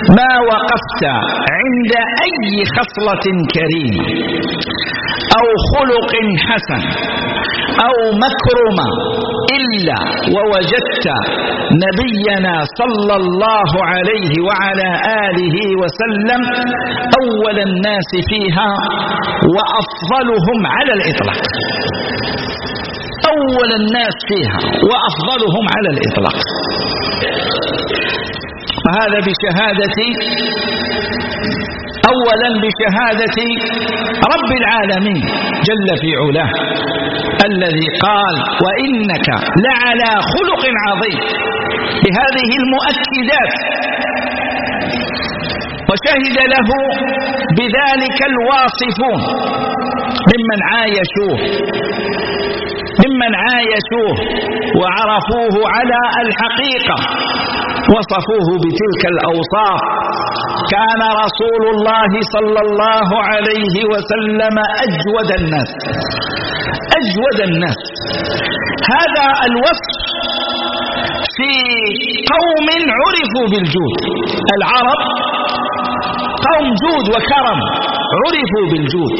ما وقفت عند أي خصلة كريمة أو خلق حسن أو مكرمة إلا ووجدت نبينا صلى الله عليه وعلى آله وسلم أول الناس فيها وأفضلهم على الإطلاق. أول الناس فيها وأفضلهم على الإطلاق. وهذا بشهادة أولا بشهادة رب العالمين جل في علاه الذي قال وإنك لعلى خلق عظيم بهذه المؤكدات، وشهد له بذلك الواصفون ممن عايشوه وعرفوه على الحقيقة، وصفوه بتلك الأوصاف. كان رسول الله صلى الله عليه وسلم أجود الناس. هذا الوصف في قوم عرفوا بالجود. العرب قوم جود وكرم، عرفوا بالجود،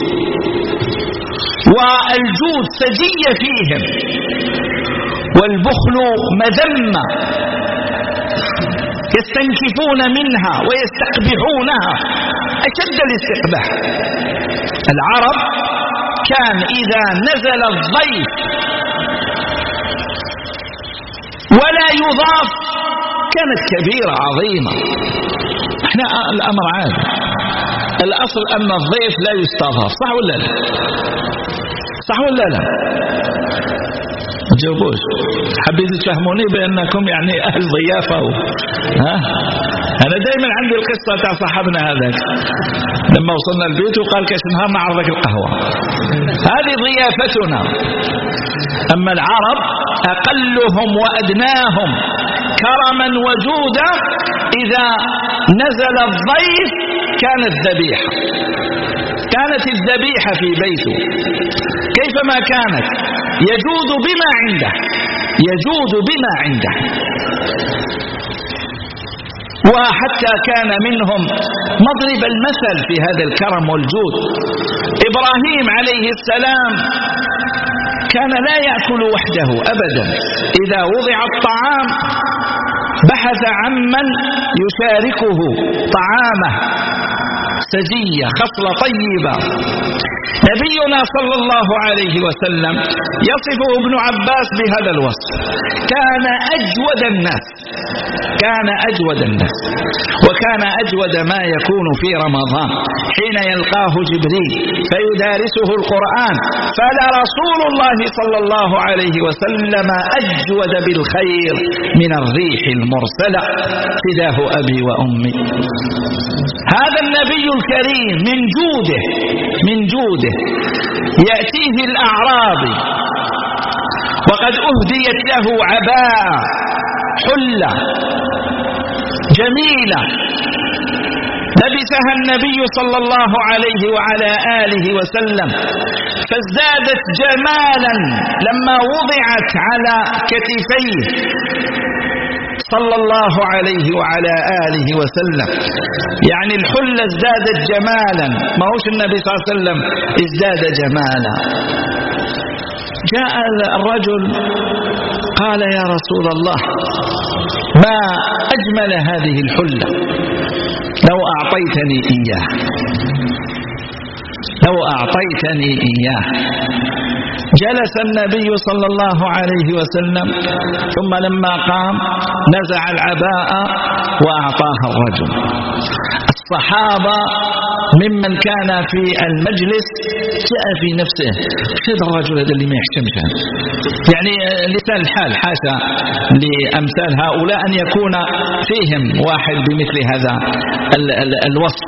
والجود سجية فيهم، والبخل مذمة يستنكفون منها ويستقبحونها أشد الاستقباح. العرب كان إذا نزل الضيف ولا يضاف كانت كبيرة عظيمة. احنا الأمر عادي، الأصل أن الضيف لا يستضاف، صح ولا لا؟ صح ولا لا؟ ما تجاوبوش، حبيتوا تفهموني بأنكم يعني أهل ضيافة أنا دائما عندي القصة تاع صاحبنا هذاك لما وصلنا البيت وقال كاش نهار نعرضك القهوة، هذه ضيافتنا. أما العرب أقلهم وأدناهم كرما وجودا إذا نزل الضيف كانت الذبيحة في بيته كيفما كانت، يجود بما عنده. وحتى كان منهم مضرب المثل في هذا الكرم والجود. إبراهيم عليه السلام كان لا يأكل وحده أبدا، إذا وضع الطعام بحث عمن يشاركه طعامه. سجية، خصلة طيبة. نبينا صلى الله عليه وسلم يصفه ابن عباس بهذا الوصف: كان أجود الناس، وكان أجود ما يكون في رمضان حين يلقاه جبريل فيدارسه القرآن، فلرسول الله صلى الله عليه وسلم أجود بالخير من الريح المرسلة، فداه أبي وأمي. هذا النبي الكريم من جوده يأتيه الأعرابي وقد أهديت له عباءة حلة جميلة لبسها النبي صلى الله عليه وعلى آله وسلم، فازدادت جمالا لما وضعت على كتفيه صلى الله عليه وعلى آله وسلم. يعني الحلة ازدادت جمالا، ما هوش النبي صلى الله عليه وسلم ازداد جمالا. جاء الرجل قال: يا رسول الله، ما أجمل هذه الحلة، لو أعطيتني إياه. جلس النبي صلى الله عليه وسلم، ثم لما قام نزع العباء وأعطاها الرجل. الصحابة ممن كان في المجلس جاء في نفسه: هذا الرجل هذا اللي ما يحشمش، يعني لسان الحال، حاشا لأمثال هؤلاء أن يكون فيهم واحد بمثل هذا الوصف.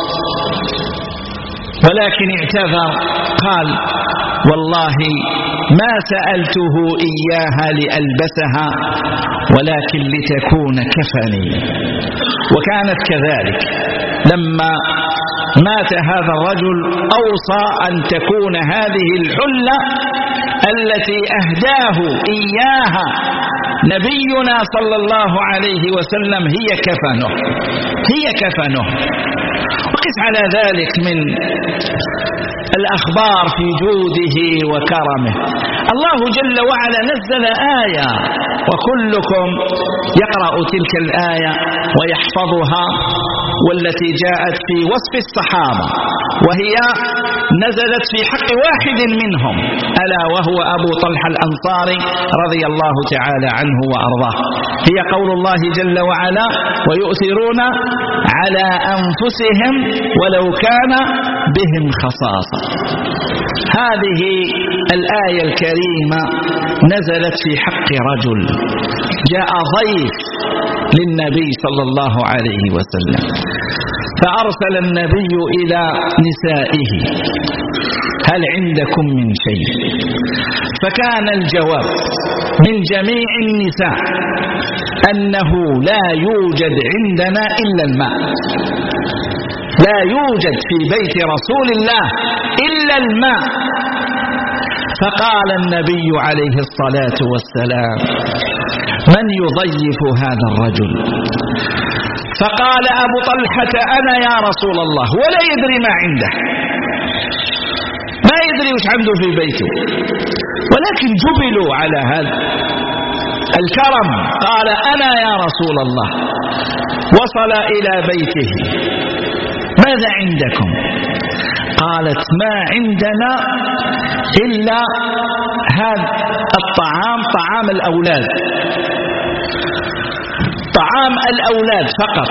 ولكن اعتذر، قال: والله ما سألته إياها لألبسها ولكن لتكون كفني. وكانت كذلك، لما مات هذا الرجل أوصى أن تكون هذه الحلة التي أهداه إياها نبينا صلى الله عليه وسلم هي كفنه. وقس على ذلك من الأخبار في جوده وكرمه. الله جل وعلا نزل آية وكلكم يقرأ تلك الآية ويحفظها، والتي جاءت في وصف الصحابة، وهي نزلت في حق واحد منهم ألا وهو أبو طلحة الأنصاري رضي الله تعالى عنه وأرضاه. هي قول الله جل وعلا: ويؤثرون على أنفسهم ولو كان بهم خصاصة. هذه الآية الكريمة نزلت في حق رجل جاء ضيف للنبي صلى الله عليه وسلم، فأرسل النبي إلى نسائه: هل عندكم من شيء؟ فكان الجواب من جميع النساء أنه لا يوجد عندنا إلا الماء، لا يوجد في بيت رسول الله إلا الماء. فقال النبي عليه الصلاة والسلام: من يضيف هذا الرجل؟ فقال أبو طلحة: أنا يا رسول الله. ولا يدري ما عنده، ما يدري وش عنده في بيته، ولكن جبلوا على هذا الكرم. قال: أنا يا رسول الله. وصل إلى بيته: ماذا عندكم؟ قالت: ما عندنا إلا هذا الطعام، طعام الأولاد، طعام الأولاد فقط،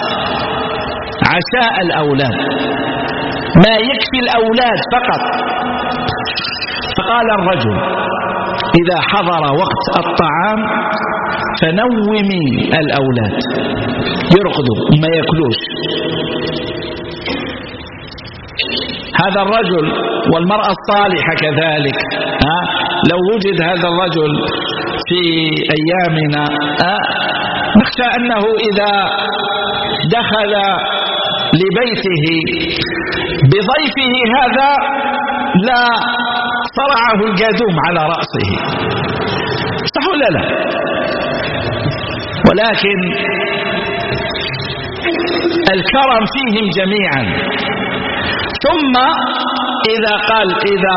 عشاء الأولاد، ما يكفي الأولاد فقط. فقال الرجل: إذا حضر وقت الطعام فنومي الأولاد يرقدوا وما يأكلوش. هذا الرجل والمرأة الصالحة كذلك، لو وجد هذا الرجل في أيامنا نخشى أنه إذا دخل لبيته بضيفه هذا لا صرعه الجاذوم على رأسه، صح ولا لا؟ ولكن الكرم فيهم جميعا. ثم إذا قال: إذا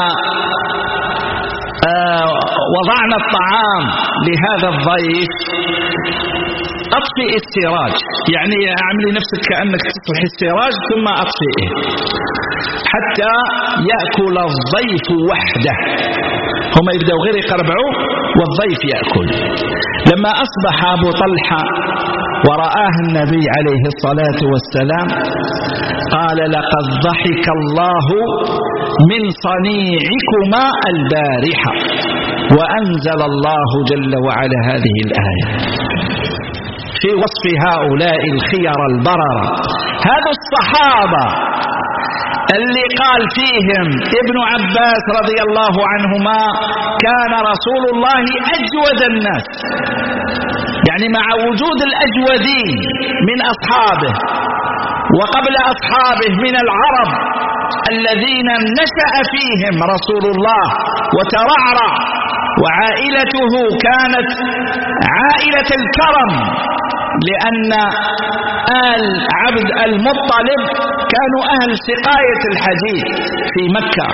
وضعنا الطعام لهذا الضيف أطفئ السراج، يعني اعملي نفسك كأنك تطفئ السراج ثم أطفئه حتى يأكل الضيف وحده. هم يبدأوا غير يقربعوا والضيف يأكل. لما أصبح أبو طلحة ورآه النبي عليه الصلاة والسلام قال: لقد ضحك الله من صنيعكما البارحة. وأنزل الله جل وعلا هذه الآية في وصف هؤلاء الخير البررة. هذا الصحابة اللي قال فيهم ابن عباس رضي الله عنهما: كان رسول الله أجود الناس، يعني مع وجود الأجودين من أصحابه وقبل أصحابه من العرب الذين نشأ فيهم رسول الله وترعرع، وعائلته كانت عائلة الكرم، لأن آل عبد المطلب كانوا أهل سقاية الحديد في مكة،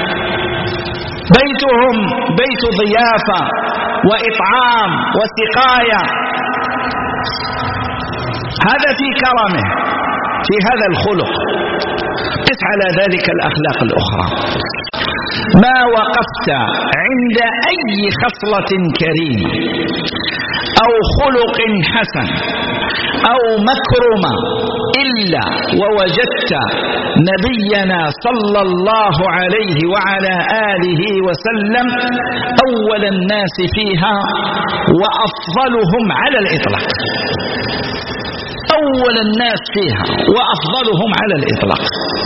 بيتهم بيت ضيافة وإطعام وسقاية. هذا في كرمه، في هذا الخلق. قس على ذلك الأخلاق الأخرى. ما وقفت عند أي خصلة كريمة أو خلق حسن أو مكرمة إلا ووجدت نبينا صلى الله عليه وعلى آله وسلم أول الناس فيها وأفضلهم على الإطلاق، أول الناس فيها وأفضلهم على الإطلاق.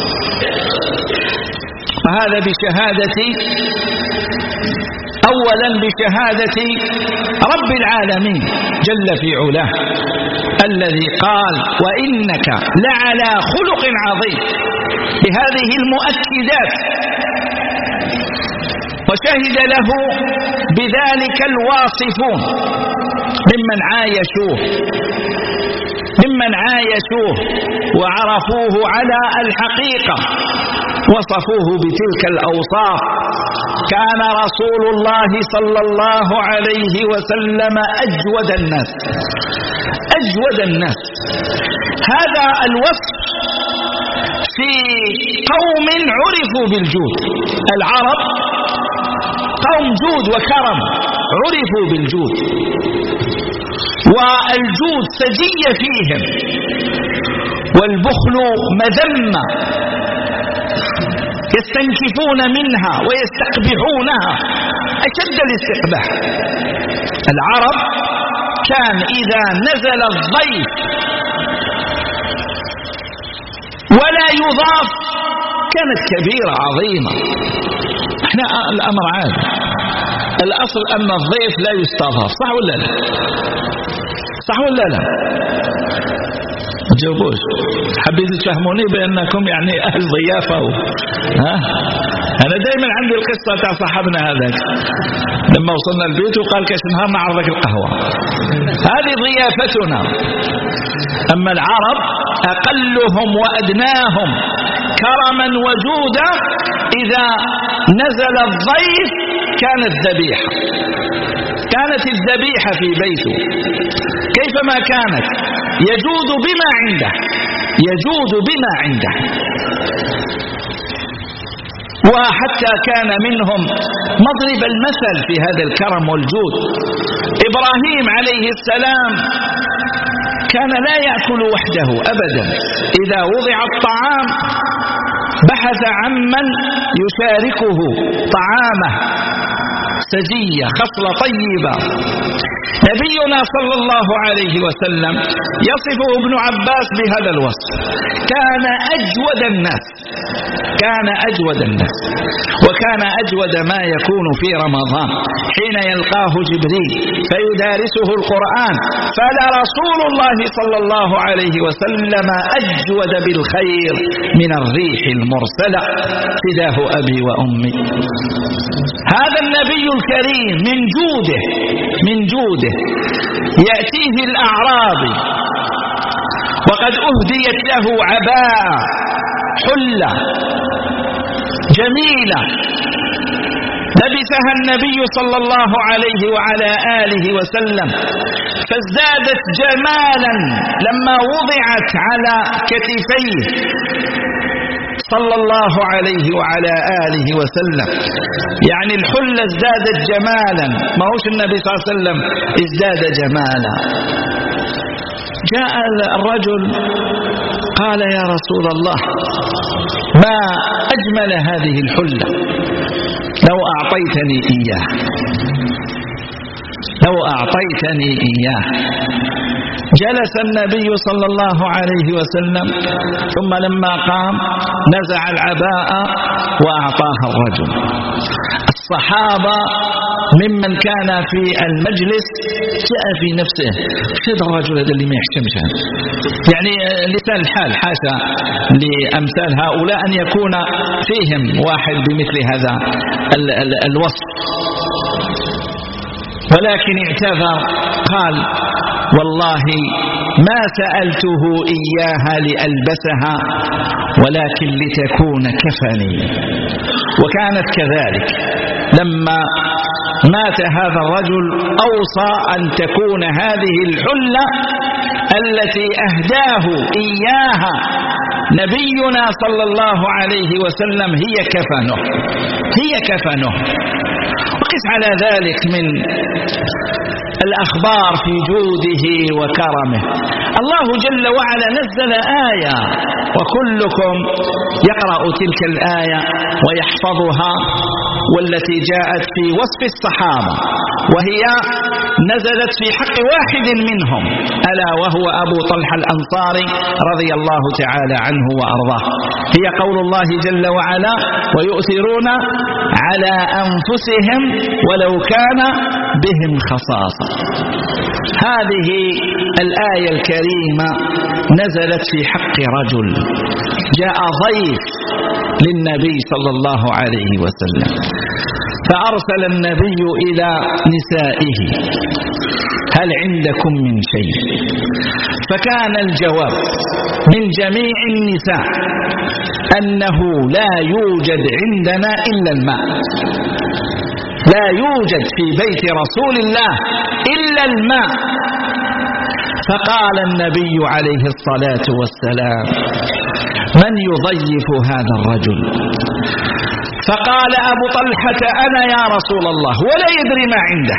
فهذا بشهادة، أولا بشهادة رب العالمين جل في علاه الذي قال: وإنك لعلى خلق عظيم، بهذه المؤكدات. وشهد له بذلك الواصفون ممن عايشوه وعرفوه على الحقيقة، وصفوه بتلك الأوصاف. كان رسول الله صلى الله عليه وسلم أجود الناس. هذا الوصف في قوم عرفوا بالجود. العرب قوم جود وكرم، عرفوا بالجود، والجود سجية فيهم، والبخل مذمة، يستنكفون منها ويستقبحونها أشد الاستقباح. العرب كان إذا نزل الضيف ولا يضاف كانت كبيرة عظيمة. احنا الأمر عادي، الأصل أن الضيف لا يستضاف، صح ولا لا؟ جاوبوش، حبيتوا تفهموني بأنكم يعني أهل ضيافة أنا دائما عندي القصة تاع صاحبنا هذاك لما وصلنا البيت وقال كاش نهار نعرضك القهوة، هذه ضيافتنا. أما العرب أقلهم وأدناهم كرما وجودا إذا نزل الضيف كانت الذبيحة في بيته، كيفما كانت يجود بما عنده. وحتى كان منهم مضرب المثل في هذا الكرم والجود. إبراهيم عليه السلام كان لا يأكل وحده أبدا، إذا وضع الطعام بحث عمن يشاركه طعامه، سجية، خصلة طيبة. نبينا صلى الله عليه وسلم يصفه ابن عباس بهذا الوصف: كان أجود الناس، وكان أجود ما يكون في رمضان حين يلقاه جبريل فيدارسه القرآن. فلرسول الله صلى الله عليه وسلم أجود بالخير من الريح المرسلة، فداه أبي وأمي. هذا النبي الكريم من جوده يأتيه الأعرابي وقد أهديت له عباءة حلة جميلة لبسها النبي صلى الله عليه وعلى آله وسلم، فازدادت جمالا لما وضعت على كتفيه صلى الله عليه وعلى آله وسلم. يعني الحلة ازدادت جمالا، ما هوش النبي صلى الله عليه وسلم ازداد جمالا. جاء الرجل قال: يا رسول الله، ما أجمل هذه الحلة، لو أعطيتني إياه. جلس النبي صلى الله عليه وسلم، ثم لما قام نزع العباء وأعطاها الرجل. الصحابة ممن كان في المجلس جاء في نفسه: هذا الرجل هذا اللي ما يحشمش، يعني لسان الحال، حاشا لأمثال هؤلاء أن يكون فيهم واحد بمثل هذا الوصف. ولكن اعتذر، قال: والله ما سألته إياها لألبسها ولكن لتكون كفني. وكانت كذلك، لما مات هذا الرجل أوصى أن تكون هذه الحلة التي أهداه إياها نبينا صلى الله عليه وسلم هي كفنه. وقس على ذلك من الأخبار في جوده وكرمه. الله جل وعلا نزل آية، وكلكم يقرأ تلك الآية ويحفظها، والتي جاءت في وصف الصحابة، وهي نزلت في حق واحد منهم، ألا وهو أبو طلحة الأنصاري رضي الله تعالى عنه وأرضاه. هي قول الله جل وعلا: ويؤثرون على أنفسهم ولو كان بهم خصاصة. هذه الآية الكريمة نزلت في حق رجل جاء ضيف للنبي صلى الله عليه وسلم، فأرسل النبي إلى نسائه: هل عندكم من شيء؟ فكان الجواب من جميع النساء أنه لا يوجد عندنا إلا الماء، لا يوجد في بيت رسول الله إلا الماء. فقال النبي عليه الصلاة والسلام: من يضيف هذا الرجل؟ فقال أبو طلحة: أنا يا رسول الله، ولا يدري ما عنده،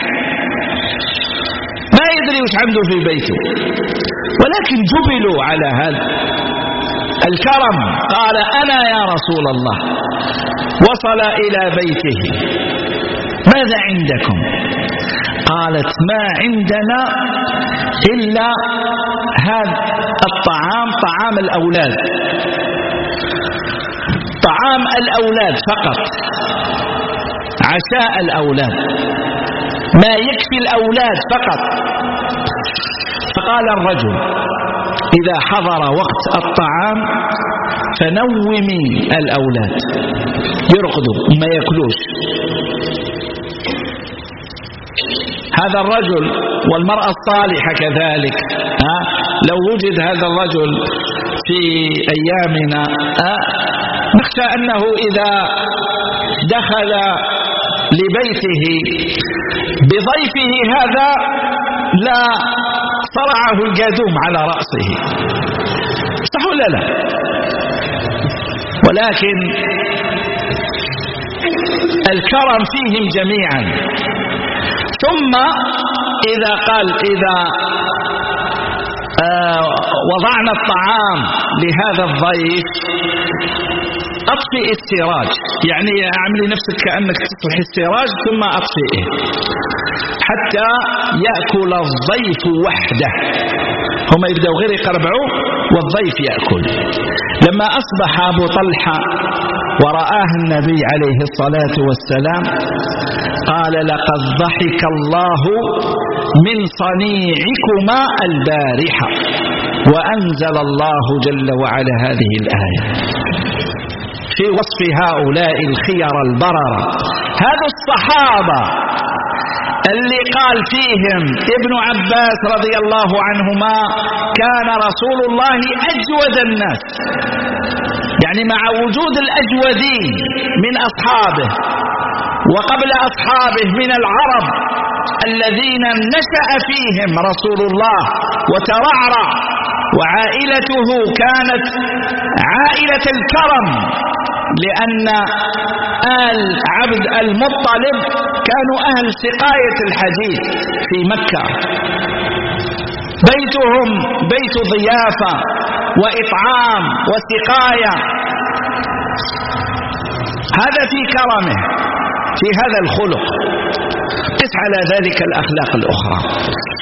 ما يدري وش عنده في بيته، ولكن جبلوا على هذا الكرم. قال: أنا يا رسول الله. وصل إلى بيته: ماذا عندكم؟ قالت: ما عندنا إلا هذا الطعام، طعام الأولاد، طعام الأولاد فقط، عشاء الأولاد، ما يكفي الأولاد فقط. فقال الرجل: إذا حضر وقت الطعام فنومي الأولاد يرقدوا ما يأكلوش. هذا الرجل والمرأة الصالحة كذلك، لو وجد هذا الرجل في أيامنا نخشى أنه إذا دخل لبيته بضيفه هذا لا صرعه الجاذوم على رأسه، صح ولا لا؟ ولكن الكرم فيهم جميعا. ثم إذا قال: إذا وضعنا الطعام لهذا الضيف أطفئ السراج، يعني اعملي نفسك كأنك تطفئ السراج ثم أطفئه حتى يأكل الضيف وحده، هم يبدأوا غير يقربعوا والضيف يأكل. لما أصبح أبو طلحة ورآه النبي عليه الصلاة والسلام قال: لقد ضحك الله من صنيعكما البارحة. وأنزل الله جل وعلا هذه الآية في وصف هؤلاء الخير البررة. هذا الصحابة اللي قال فيهم ابن عباس رضي الله عنهما: كان رسول الله أجود الناس، يعني مع وجود الأجودين من أصحابه وقبل أصحابه من العرب الذين نشأ فيهم رسول الله وترعرع، وعائلته كانت عائلة الكرم، لأن آل عبد المطلب كانوا أهل سقاية الحديث في مكة، بيتهم بيت ضيافة وإطعام وسقاية. هذا في كرمه، في هذا الخلق. قس على ذلك الأخلاق الأخرى.